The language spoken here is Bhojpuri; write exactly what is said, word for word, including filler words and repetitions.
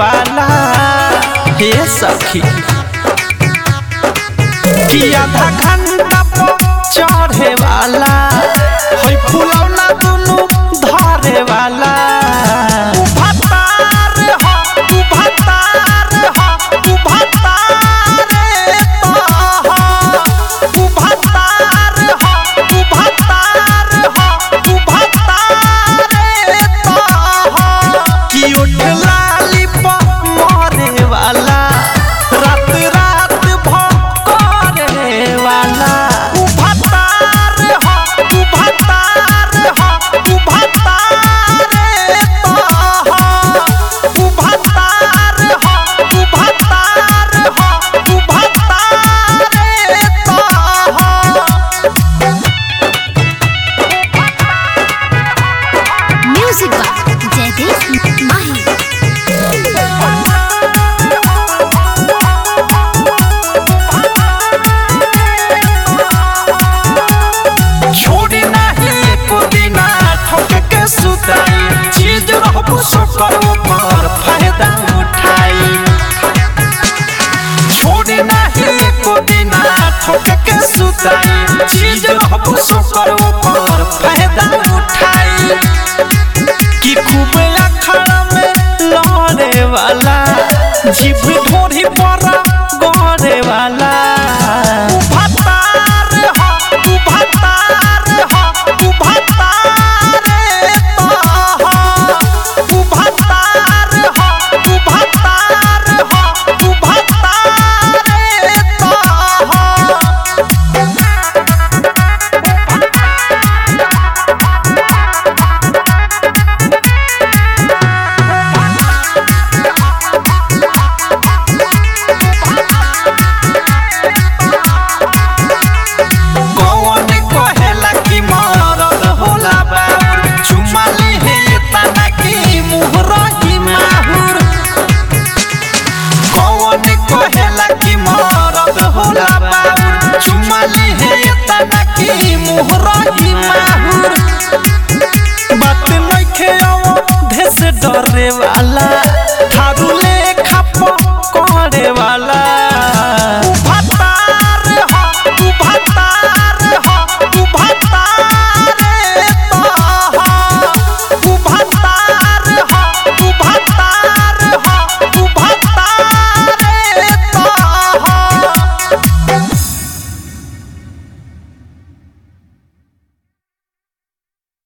वाला हे सखी कि आधा घंटा पर चढ़े वाला होई फुलौना दुनु धरे वाला फायदा उठाई छोड़े नहीं एको दिन ठोक के सुताई चीज रहबो सोकर ऊपर फायदा उठाई कि खूब अखड़ा में लहरे वाला जीभ ढोरी पर